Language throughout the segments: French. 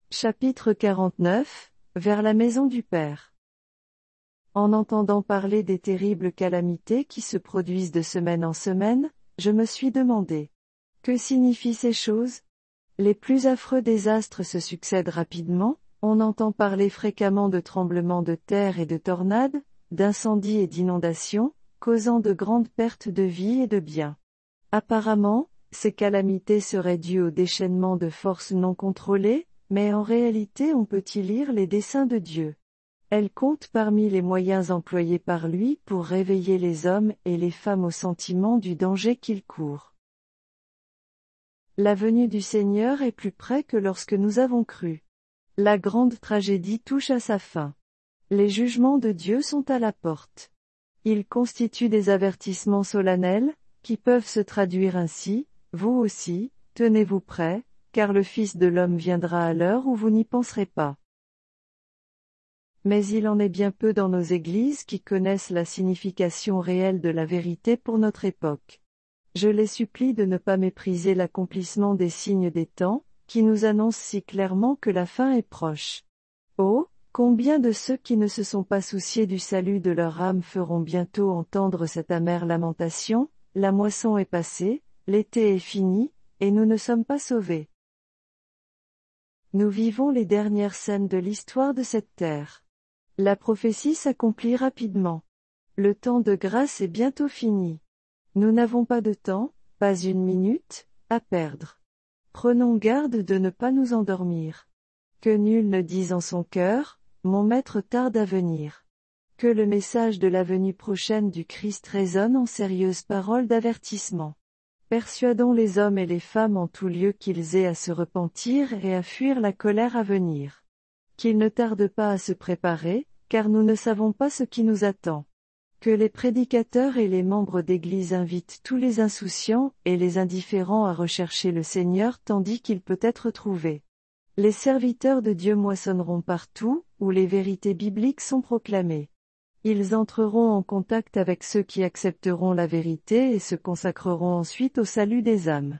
Chapitre 49, Vers la maison du Père. En entendant parler des terribles calamités qui se produisent de semaine en semaine, je me suis demandé: que signifient ces choses? Les plus affreux désastres se succèdent rapidement, on entend parler fréquemment de tremblements de terre et de tornades, d'incendies et d'inondations, causant de grandes pertes de vie et de biens. Apparemment, ces calamités seraient dues au déchaînement de forces non contrôlées, mais en réalité on peut y lire les desseins de Dieu. Elles comptent parmi les moyens employés par lui pour réveiller les hommes et les femmes au sentiment du danger qu'ils courent. La venue du Seigneur est plus près que lorsque nous avons cru. La grande tragédie touche à sa fin. Les jugements de Dieu sont à la porte. Ils constituent des avertissements solennels, qui peuvent se traduire ainsi: vous aussi, tenez-vous prêts, car le Fils de l'homme viendra à l'heure où vous n'y penserez pas. Mais il en est bien peu dans nos églises qui connaissent la signification réelle de la vérité pour notre époque. Je les supplie de ne pas mépriser l'accomplissement des signes des temps, qui nous annoncent si clairement que la fin est proche. Oh, combien de ceux qui ne se sont pas souciés du salut de leur âme feront bientôt entendre cette amère lamentation: la moisson est passée, l'été est fini, et nous ne sommes pas sauvés. Nous vivons les dernières scènes de l'histoire de cette terre. La prophétie s'accomplit rapidement. Le temps de grâce est bientôt fini. Nous n'avons pas de temps, pas une minute, à perdre. Prenons garde de ne pas nous endormir. Que nul ne dise en son cœur: mon maître tarde à venir. Que le message de la venue prochaine du Christ résonne en sérieuses paroles d'avertissement. Persuadons les hommes et les femmes en tout lieu qu'ils aient à se repentir et à fuir la colère à venir. Qu'ils ne tardent pas à se préparer, car nous ne savons pas ce qui nous attend. Que les prédicateurs et les membres d'Église invitent tous les insouciants et les indifférents à rechercher le Seigneur tandis qu'il peut être trouvé. Les serviteurs de Dieu moissonneront partout où les vérités bibliques sont proclamées. Ils entreront en contact avec ceux qui accepteront la vérité et se consacreront ensuite au salut des âmes.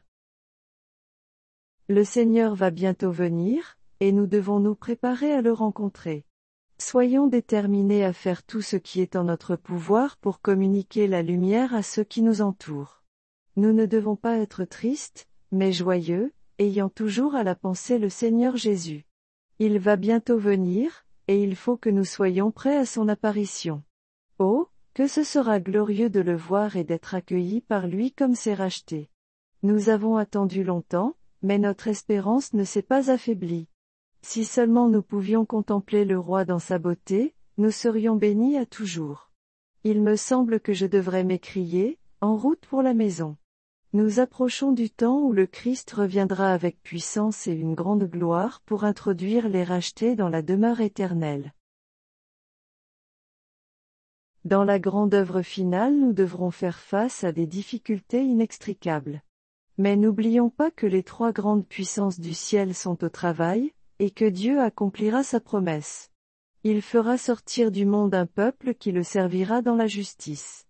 Le Seigneur va bientôt venir, et nous devons nous préparer à le rencontrer. Soyons déterminés à faire tout ce qui est en notre pouvoir pour communiquer la lumière à ceux qui nous entourent. Nous ne devons pas être tristes, mais joyeux, ayant toujours à la pensée le Seigneur Jésus. Il va bientôt venir, et il faut que nous soyons prêts à son apparition. Oh, que ce sera glorieux de le voir et d'être accueillis par lui comme ses rachetés. Nous avons attendu longtemps, mais notre espérance ne s'est pas affaiblie. Si seulement nous pouvions contempler le roi dans sa beauté, nous serions bénis à toujours. Il me semble que je devrais m'écrier: en route pour la maison. Nous approchons du temps où le Christ reviendra avec puissance et une grande gloire pour introduire les rachetés dans la demeure éternelle. Dans la grande œuvre finale, nous devrons faire face à des difficultés inextricables. Mais n'oublions pas que les trois grandes puissances du ciel sont au travail, et que Dieu accomplira sa promesse. Il fera sortir du monde un peuple qui le servira dans la justice.